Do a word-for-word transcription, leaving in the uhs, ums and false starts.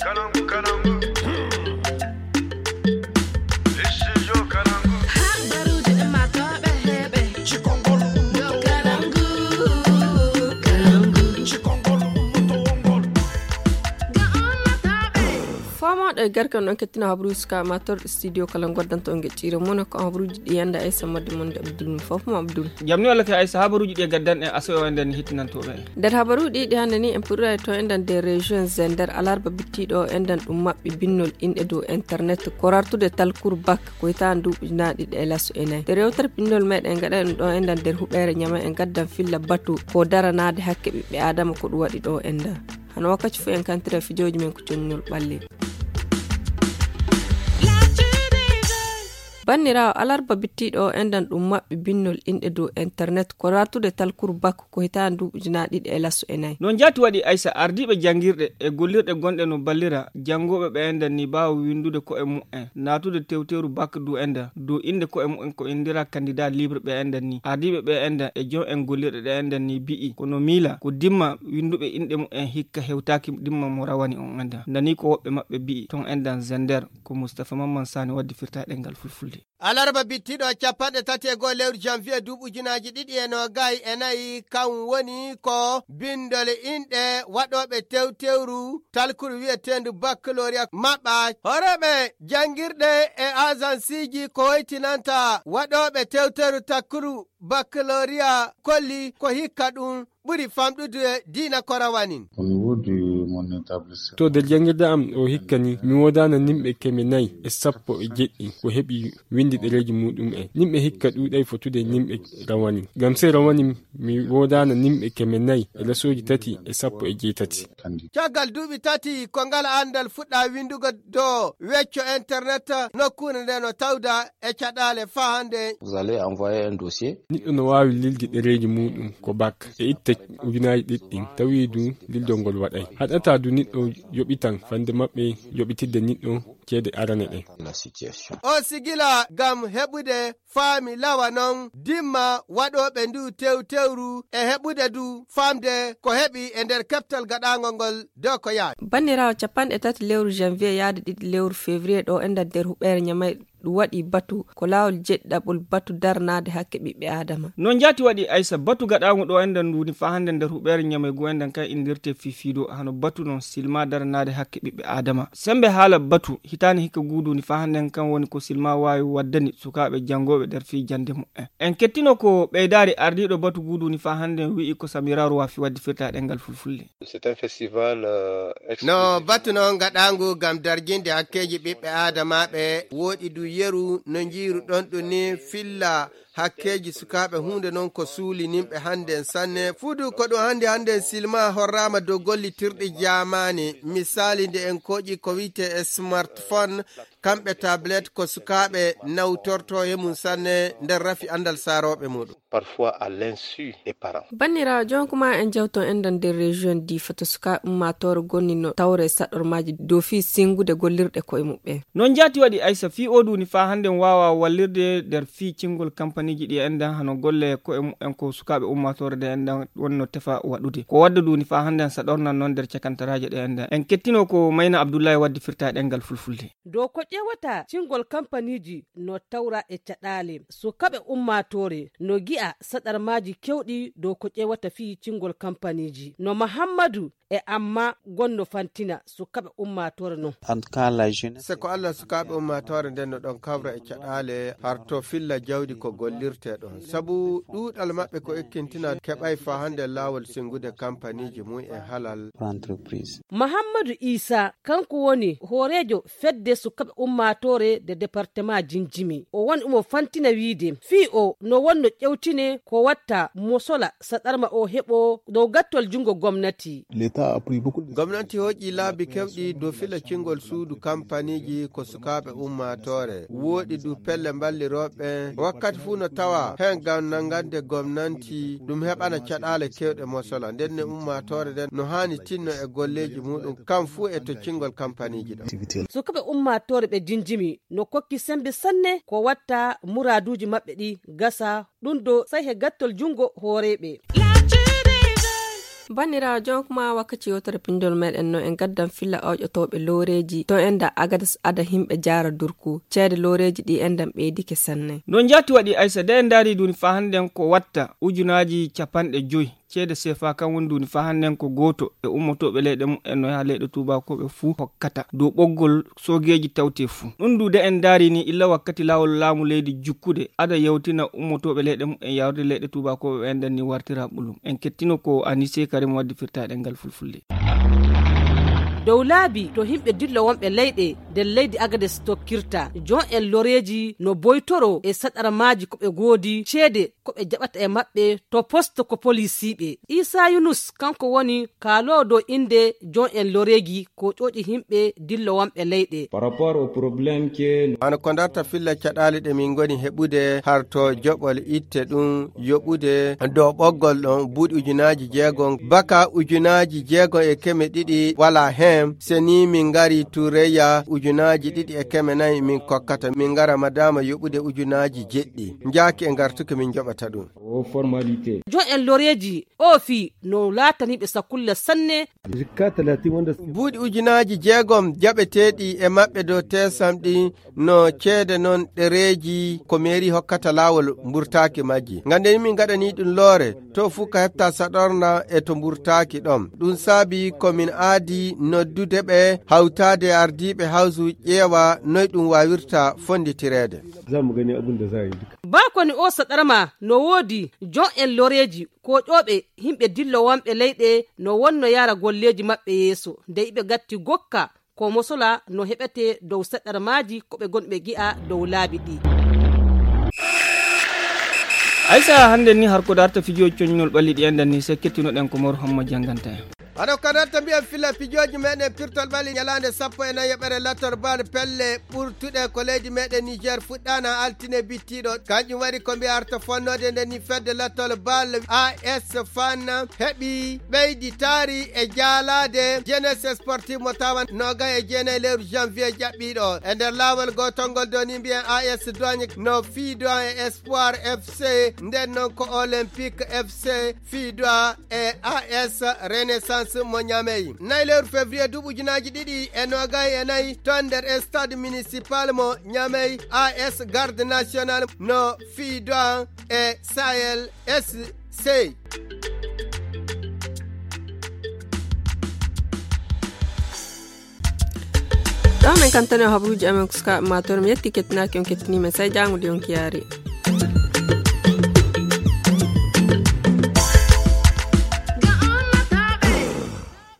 garkan on ketina habruska amator studio kala goddanto on gecciire mon ko habruji di yanda ay samade mon abdul fofmo abdul jamni wala ka ay habaruji di gaddan e aso wanden hitnanto be der habaruji di hande ni en purra to endan de region zender alarba bittido endan dum mabbe binnol inde do internet korartude talkur bak ko itandu naadi de laso ene de rewtar binnol meden gada en do endan der hubere nyama en gaddan filla batu ko daranaade hakke bibbe adama ko du wadi do enda han wakati fu en kantre fijoji men ko tonnol balle bannira alarba bittido endan dum mabbe binnol inde do internet ko ratude talkur bak ko hitandu jinaadi de laso enay non jati wadi aisa ardibe jangirde e gollirde gonde no ballira jangobe be endan ni baaw windude ko e mu en natude tewteru bak du enda do inde ko e mu en ko indira candidat libre be endan ni ardibe be enda e jon en gollirde de endan ni bii kono mila ko dimma windube inde mu en hikka hewtaki dimma mo rawani on anda nani ko wobbe mabbe bii ton endan zender ko Mustafa Mamman Sani waddi firta dengal fulful alarba bittido capanɗe tati e go lewru janvier duuɓujunaji ɗiɗi e no gayi e nayi kan woni ko bindole inɗe waɗoɓe tewtewru talkuru wiyetendu baccalauréat maɓɓa horeɓe jangirɗe e agence ji ko hoytinanta waɗoɓe tewtewru takkuru baccalauréat kolli ko hikka ɗum ɓuri famɗude diina korawanin to de jangirde am o hikkani mi wodana nimɓe keme nayi e sappo e jeɗɗi ko heɓi windi ɗereji muɗum en nimɓe hikka ɗuɗay fotude nimɓe rawani gam se rawani mi wodana nimɓe keme nayi e lasoji tati e sappo e jeetati caggal duuɓi tati ko ngal andal fuɗɗa windugo do wecco internet nokkure nde no tawda e caɗale fa hande niɗɗo no wawi lilde ɗereji muɗum ko bak e itta ujunaji ɗiɗɗin tawi du lildol ngol waɗay haɗata du niɗɗo yoɓitan fande maɓɓe yoɓitidde niɗɗo ceede arane ɗe o sigila gam heɓude faami lawa non dimma waɗoɓe ndu tewtewru e heɓude du famde ko heɓi e nder keftal gaɗangol ngol dow ko yaadi bannirawo capanɗe tati lewru janvier yaade ɗiɗi lewru février ɗo enda nder huɓere ñamay ɗum waɗi batu ko laawol jeɗɗaɓol batu darnaade hakke ɓiɓɓe adama non jati waɗi aysa batu gaɗago ɗo endan nduni fa hande nder huɓere ñamay go endan kay indirte fifido hano batu non silma darnaade hakke ɓiɓɓe adama sembe haala batu hitani hikka guduni fa hande kan woni ko silma wawi waddani sukaɓe jangoɓe nder fi jande mu en en kettino ko ɓeydari ardiɗo batu guduni fa hande wi'i ko samiraru wafi waddi firta ɗengal fulfulde c'est un festival euh, no batu non gaɗangu gam darjinde hakkeji ɓiɓɓe adamaɓe woɗi du yeru no jiiru ɗon ɗo ni filla hakkeji sukaɓe hunde noon ko suuli nimɓe hande sanne fudu ko ɗum hande hande silma horrama dow gollitirɗi jamani misali nde en koƴi ko wite e smartphone kamɓe tablette ko sukaɓe nawtorto e mum sanne nder rafi andal saroɓe muɗum parfois à l'insu des parents bannira jonkuma en jawton endan nder région di foto suka ummatore gonni no tawre saɗormaji dow fi singude gollirɗe koye muɓɓe non jati waɗi aysa fi oduni fa hande wawa wallirde nder fi cingol campagne ji ɗi endan hano golle koye muɓɓen ko sukaɓe ummatore de endan wonno tefa waɗude ko wadda duni fa hande saɗornan noon nder cakantaraje ɗe endan en kettino ko mayna abdoullahi waddi firta ɗengal fulfulde dow ko ƴewata cingol campagne ji no tawra e caɗale sukaɓe ummatore no gi'a saɗarmaji kewɗi dow ko ƴewata fi cingol campagne ji no mahammadou e amma gonno fantina sukaɓe ummatore non se ko allah sukaɓe ummatore nden no ɗon kawra e caɗale harto filla jawdi ko gollirte ɗon sabu ɗuɗal maɓɓe ko ekkintina keɓay fa hande lawol singude campagne ji mum e halal entreprise mahammadou isa kanko woni horejo fedde sukaɓe ummatore de département jinjimi o woni omo fantina wiide fi o no wonno ƴewtine ko watta mosola saɗarma o heɓo dow gattol jungo gomnati gomnati hoƴƴi laabi kewɗi dow fila cingol suudu campagne ji ko sukaɓe ummatore woɗi du pelle balliroɓe wakkati fuu no tawa hen gam nangande gomnati ɗum heɓana caɗale kewɗe mosola nden ne ummatore nden no hani tinno e golleji muɗum kam fuu e to cingol campagne ji ɗo sukaɓe ummatore ɓe jinjimi no kokki sembe sanne ko watta muraduji maɓɓe ɗi gasa ɗum do sai he gattol jungo hooreɓe banira jon kuma wakati wotar pindol meɗen no en gaddan filla awƴotoɓe loreji to enda agadas ada himɓe jara durku ceede loreji ɗi endan ɓeydike sanne non jati waɗi aysa de en dari duni fa handen ko watta ujunaji capanɗe joyi ceede sefa kan woni duni fa hannen ko goto e ummotoɓe leyɗe mumen no ha leyɗe tubakoɓe fuu hokkata dow ɓoggol sogeji tawte fuu ɗum dude en daari ni illa wakkati lawol laamu leydi jukkude ada yewtina ummotoɓe leyɗe mumen yawde leyɗe tubakoɓe enden ni wartira ɓulum en kettino ko Anise Karim waddi firtaɗe ngal fulfulde dow laabi to himɓe dillo wonɓe leyɗe nder leydi agades tokkirta jon en loreji no boytoro e saɗaramaji koɓe goodi ceede koɓe jaɓata e maɓɓe to poste ko policiɓe Isa Yunus kanko woni kaalowo dow inde jon en loreji ko ƴoƴi himɓe dillo wonɓe leyɗe par rapport au problème que ano ko darta filla caɗali ɗe min goni heɓude har to joɓol itte ɗum yoɓude dow ɓoggol ɗon buuɗi ujunaji jeegon baka ujunaji jeegon e keme ɗiɗi wala hen seni min ngari tureya ujunaji ɗiɗi e keme nayi min kokkata min ngara madama yoɓude ujunaji jeɗɗi jaaki e ngartuke min joɓata ɗum o formalité jon en loreji o fi no lataniɓe sakulla sanne buuɗi ujunaji jeegom jaɓeteɗi e maɓɓe dow tesam ɗi no ceede noon ɗereji ko mairie hokkata lawol mburtaki majji gandeni min gaɗani ɗum loore to fuu ka hefta saɗorna e to mburtaki ɗon ɗum saabi komin aadi noddude ɓe hawtade ardiɓe hawsu ƴeewa noy ɗum wawirta fonditirede bakoni o saɗarma no woodi jon en loreji ko ƴoɓe himɓe dillo wonɓe leyɗe no wonno yara golleji maɓɓe yeeso nde iɓe gatti gokka ko mosola no heɓete dow saɗarmaji koɓe gonɓe gi'a dow laabi ɗi aysa hande ni har ko darta fijoji coñnol ɓalliɗi enden ni se kettinoɗen ko mor homma janganta en aɗo kadanta mbiyen filla pijoji meɗen pirtol ɓali ñalande sappo e nayi yoɓere lattor bal pelle ɓurtuɗe ko leydi meɗen niger fuɗɗana altine bittiɗo kanƴum waɗi ko mbiya arta fonnode nden ni fedde lattol bal A S fan heeɓi ɓeydi taari e jaalade jeunesse sportive mo tawan noga e jeenayi lewru janvier jaɓɓiɗo e nder lawol gotolngol do ni mbiyen A S dogne no fiidoa e espoir F C nden noon ko olympique F C fiidoa e A S renaissance mo ñamey nayi lewru février duuɓi ujunaji ɗiɗi e nogay e nayyi ton nder e stade municipal mo ñamey A S garde national no fiidoa e Sahel S C ɗon en kantane habruji amen kuska mator mi yetti kettinaki on kettinima sai jangude on kiyari